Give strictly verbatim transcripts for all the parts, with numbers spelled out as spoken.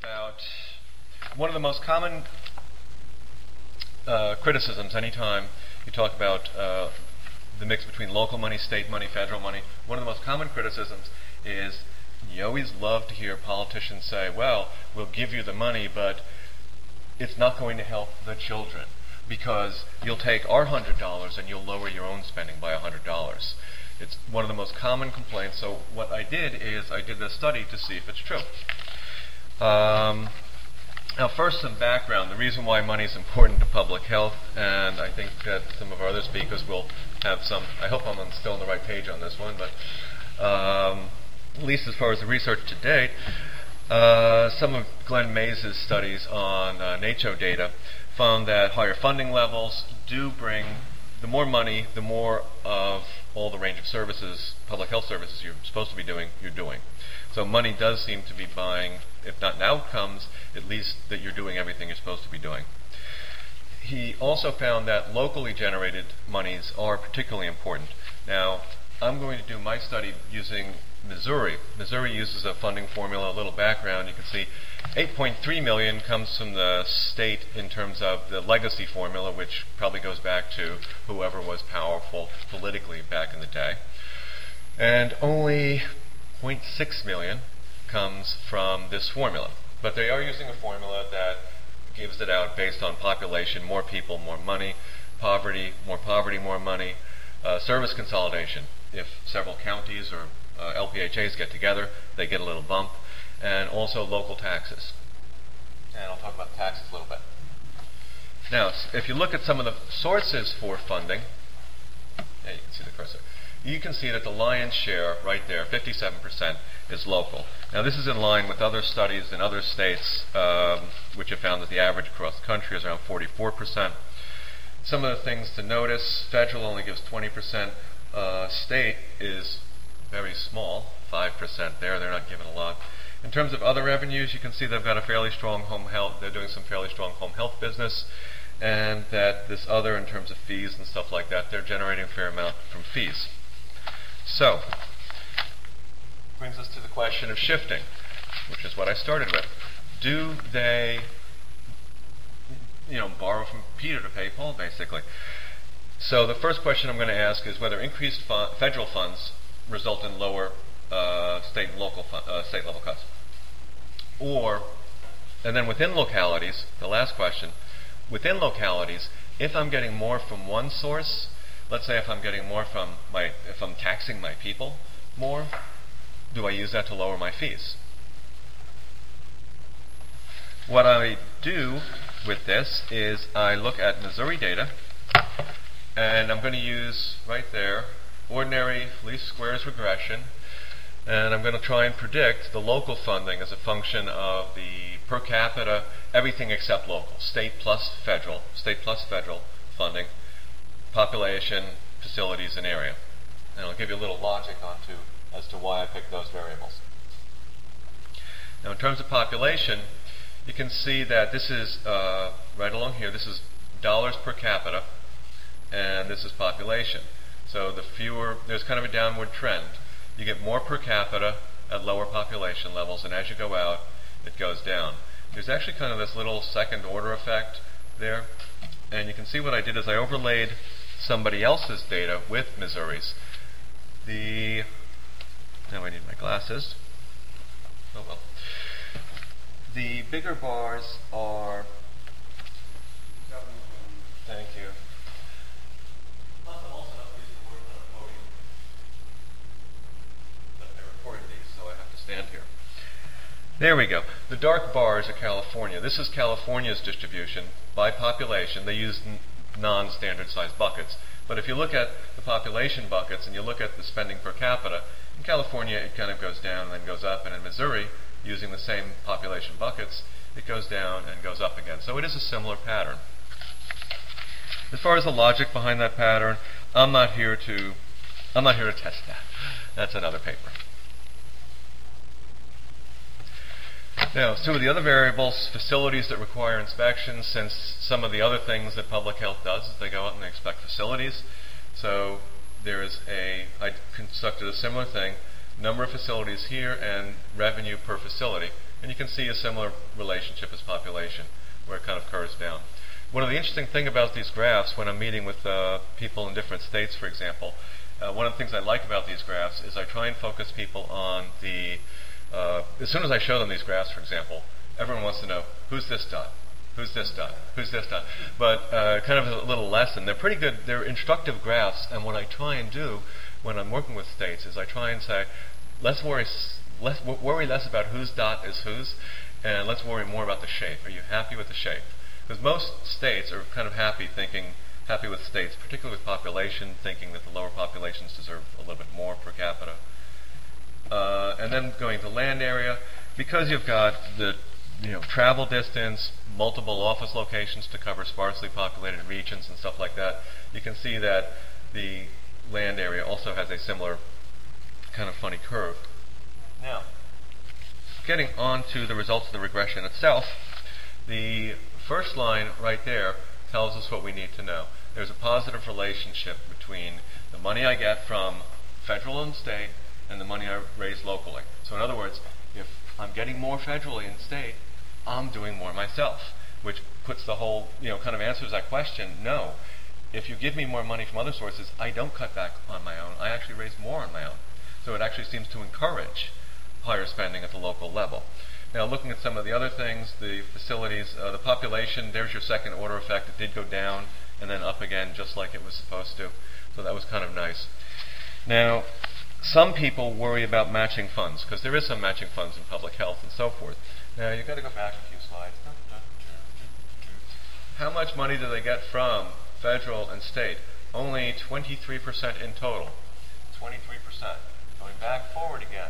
about one of the most common uh, criticisms anytime you talk about uh, the mix between local money, state money, federal money. One of the most common criticisms is you always love to hear politicians say, well, we'll give you the money, but it's not going to help the children because you'll take our one hundred dollars and you'll lower your own spending by one hundred dollars. It's one of the most common complaints. So what I did is I did this study to see if it's true. Um, now first some background. The reason why money is important to public health, and I think that some of our other speakers will have some, I hope I'm on, still on the right page on this one, but um, at least as far as the research to date, uh, some of Glenn Mays' studies on uh, NACCHO data found that higher funding levels do bring, the more money, the more of all the range of services, public health services you're supposed to be doing, you're doing. So money does seem to be buying, if not an outcomes, at least that you're doing everything you're supposed to be doing. He also found that locally generated monies are particularly important. Now, I'm going to do my study using Missouri. Missouri uses a funding formula, a little background. You can see eight point three million dollars comes from the state in terms of the legacy formula, which probably goes back to whoever was powerful politically back in the day. And only zero point six million dollars comes from this formula. But they are using a formula that gives it out based on population, more people, more money, poverty, more poverty, more money, uh, service consolidation. If several counties or uh, L P H As get together, they get a little bump, and also local taxes. And I'll talk about taxes a little bit. Now, if you look at some of the sources for funding, yeah, you can see the cursor. You can see that the lion's share right there, fifty-seven percent, is local. Now this is in line with other studies in other states, um, which have found that the average across the country is around forty-four percent. Some of the things to notice, federal only gives twenty percent. Uh, state is very small, five percent there. They're not giving a lot. In terms of other revenues, you can see they've got a fairly strong home health. They're doing some fairly strong home health business. And that this other, in terms of fees and stuff like that, they're generating a fair amount from fees. So, brings us to the question of shifting, which is what I started with. Do they, you know, borrow from Peter to pay Paul, basically? So the first question I'm going to ask is whether increased fu- federal funds result in lower uh, state and local fun- uh, state level cuts. Or, and then within localities, the last question, within localities, if I'm getting more from one source, let's say if I'm getting more from my, if I'm taxing my people more, do I use that to lower my fees? What I do with this is I look at Missouri data, and I'm going to use right there ordinary least squares regression, and I'm going to try and predict the local funding as a function of the per capita, everything except local, state plus federal, state plus federal funding, population, facilities, and area. And I'll give you a little logic onto as to why I picked those variables. Now in terms of population, you can see that this is, uh, right along here, this is dollars per capita, and this is population. So the fewer, there's kind of a downward trend. You get more per capita at lower population levels, and as you go out, it goes down. There's actually kind of this little second order effect there, and you can see what I did is I overlaid somebody else's data with Missouri's. The, now I need my glasses. Oh well. The bigger bars are, thank you. Plus I'm also not using the word on a podium. But I recorded these, so I have to stand here. There we go. The dark bars are California. This is California's distribution by population. They use n- non-standard size buckets. But if you look at the population buckets and you look at the spending per capita, in California it kind of goes down and then goes up, and in Missouri, using the same population buckets, it goes down and goes up again. So it is a similar pattern. As far as the logic behind that pattern, I'm not here to I'm not here to test that. That's another paper. Now, some of the other variables, facilities that require inspection, since some of the other things that public health does is they go out and they inspect facilities. So there is a, I constructed a similar thing, number of facilities here and revenue per facility. And you can see a similar relationship as population, where it kind of curves down. One of the interesting things about these graphs, when I'm meeting with uh, people in different states, for example, uh, one of the things I like about these graphs is I try and focus people on the, uh, as soon as I show them these graphs, for example, everyone wants to know, who's this dot? Who's this dot? Who's this dot? But uh, kind of a little lesson. They're pretty good. They're instructive graphs, and what I try and do when I'm working with states is I try and say, let's worry, less, worry less about whose dot is whose, and let's worry more about the shape. Are you happy with the shape? Because most states are kind of happy thinking, happy with states, particularly with population, thinking that the lower populations deserve a little bit more per capita. Uh, and then going to land area, because you've got the you know, travel distance, multiple office locations to cover sparsely populated regions and stuff like that, you can see that the land area also has a similar kind of funny curve. Now, getting on to the results of the regression itself, the first line right there tells us what we need to know. There's a positive relationship between the money I get from federal and state and the money I raise locally. So in other words, if I'm getting more federally and state, I'm doing more myself, which puts the whole, you know, kind of answers that question. No. If you give me more money from other sources, I don't cut back on my own. I actually raise more on my own. So it actually seems to encourage higher spending at the local level. Now, looking at some of the other things, the facilities, uh, the population, there's your second order effect. It did go down and then up again just like it was supposed to. So that was kind of nice. Now, some people worry about matching funds, because there is some matching funds in public health and so forth. Now, you've got to go back a few slides. How much money do they get from federal and state? Only twenty-three percent in total. twenty-three percent. Going back forward again.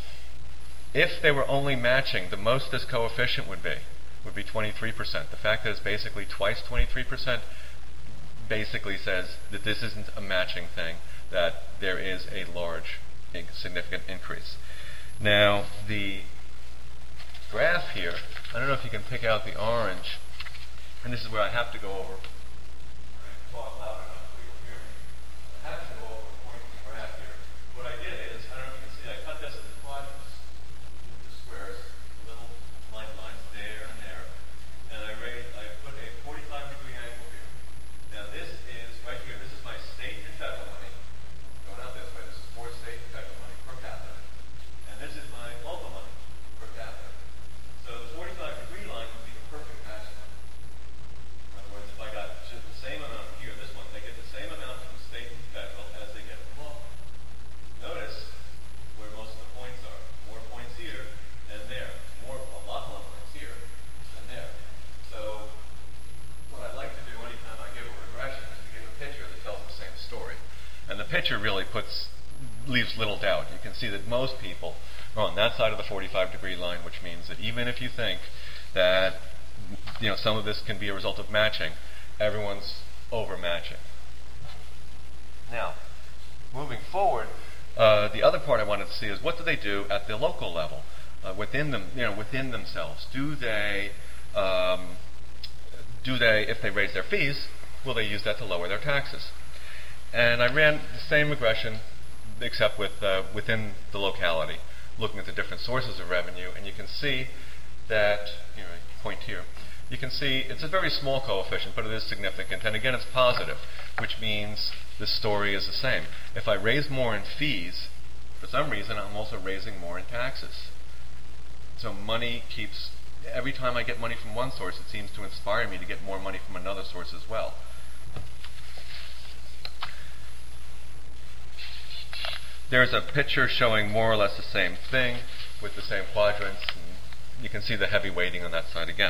If they were only matching, the most this coefficient would be, would be twenty-three percent. The fact that it's basically twice twenty-three percent basically says that this isn't a matching thing, that there is a large, significant increase. Now, the graph here, I don't know if you can pick out the orange, and this is where I have to go over. Talk loud enough so you'll hear me. I have to go over the point of the graph here. What I did is, I don't know if you can see, I cut this into quadrants, into squares, little light lines there and there, and I raised, I put a forty-five degree angle here. Now this is, right here, this is my state and federal money. Going out this way, this is for state and federal money per capita. And this is my local money per capita. So the forty-five degree line would be the perfect match line. In other words, if I got just the same amount here, this one, they get the same amount from state and federal as they get from local. Notice where most of the points are. More points here than there. More, a lot more points here than there. So what I'd like to do anytime I give a regression is to give a picture that tells the same story. And the picture really puts, leaves little doubt. You can see that most people are on that side of the forty-five degree line, which means that even if you think that you know some of this can be a result of matching, everyone's over matching. Now, moving forward, uh, the other part I wanted to see is what do they do at the local level, uh, within them, you know, within themselves. Do they, um, do they, if they raise their fees, will they use that to lower their taxes? And I ran the same regression, except with uh, within the locality, looking at the different sources of revenue, and you can see that, you know, point here, you can see it's a very small coefficient, but it is significant, and again it's positive, which means the story is the same. If I raise more in fees, for some reason I'm also raising more in taxes. So money keeps, every time I get money from one source, it seems to inspire me to get more money from another source as well. There's a picture showing more or less the same thing with the same quadrants. And you can see the heavy weighting on that side again.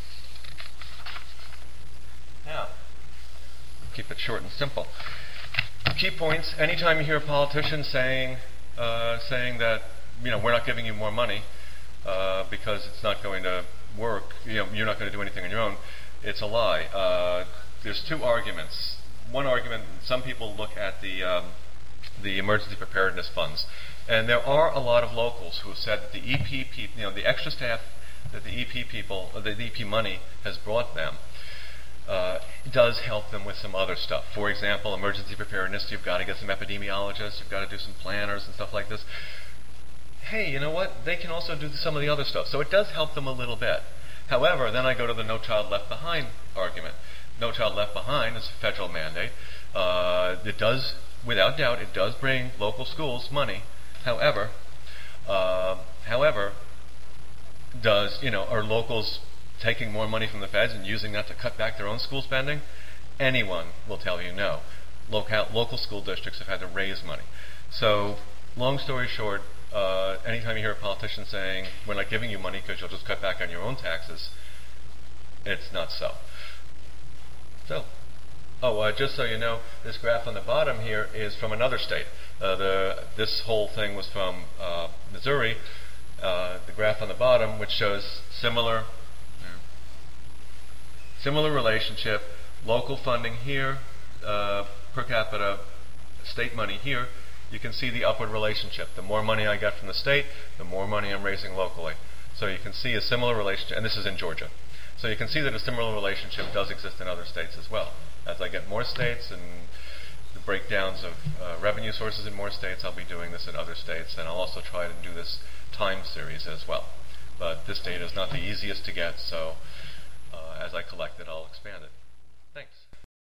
Now, keep it short and simple. Key points, anytime you hear a politician saying, uh, saying that, you know, we're not giving you more money uh, because it's not going to work, you know, you're not going to do anything on your own, it's a lie. Uh, there's two arguments. One argument, some people look at the um, the emergency preparedness funds, and there are a lot of locals who have said that the E P people, you know, the extra staff that the E P people, or the E P money has brought them, uh, does help them with some other stuff. For example, emergency preparedness, you've got to get some epidemiologists, you've got to do some planners and stuff like this. hey, you know what? They can also do some of the other stuff. So it does help them a little bit. However, then I go to the No Child Left Behind argument. No Child Left Behind is a federal mandate. Uh, it does, without doubt, it does bring local schools money. However, uh, however, does, you know, are locals taking more money from the feds and using that to cut back their own school spending? Anyone will tell you no. Local, local school districts have had to raise money. So, long story short, uh, anytime you hear a politician saying, we're not giving you money because you'll just cut back on your own taxes, it's not so. So, oh, uh, just so you know, this graph on the bottom here is from another state. Uh, the, this whole thing was from uh, Missouri. Uh, the graph on the bottom, which shows similar, similar relationship, local funding here, uh, per capita state money here. You can see the upward relationship. The more money I get from the state, the more money I'm raising locally. So you can see a similar relationship, and this is in Georgia. So you can see that a similar relationship does exist in other states as well. As I get more states and the breakdowns of uh, revenue sources in more states, I'll be doing this in other states, and I'll also try to do this time series as well. But this data is not the easiest to get, so uh, as I collect it, I'll expand it. Thanks.